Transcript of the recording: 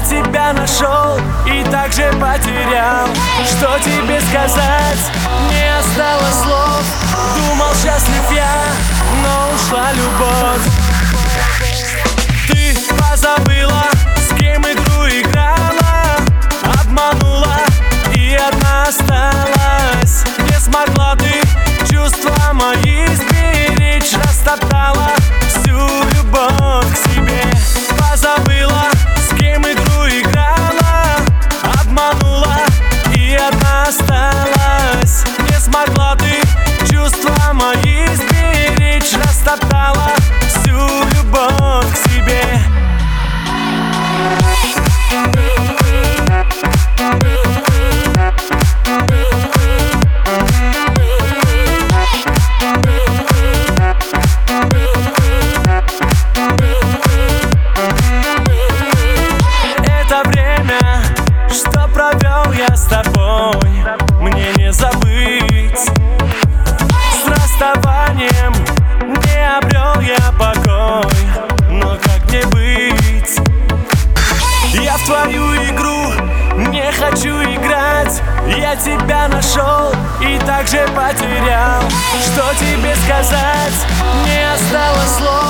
тебя нашел и также потерял. Что тебе сказать? Не осталось слов. Думал, счастлив я, но ушла любовь. Ты позабыла, с кем игру играла, обманула и одна осталась. Не смогла ты чувства мои сберечь, растоптала всю любовь к себе. Позабыла, с кем игру играла, обманула и одна осталась. Не смогла ты чувства мои сберечь, растоптала всю любовь к себе. Это время, что провел я с тобой, мне не забыть. С расставанием не обрел я покой, но как мне быть? Я в твою игру не хочу играть. Я тебя нашел и также потерял. Что тебе сказать? Не осталось слов.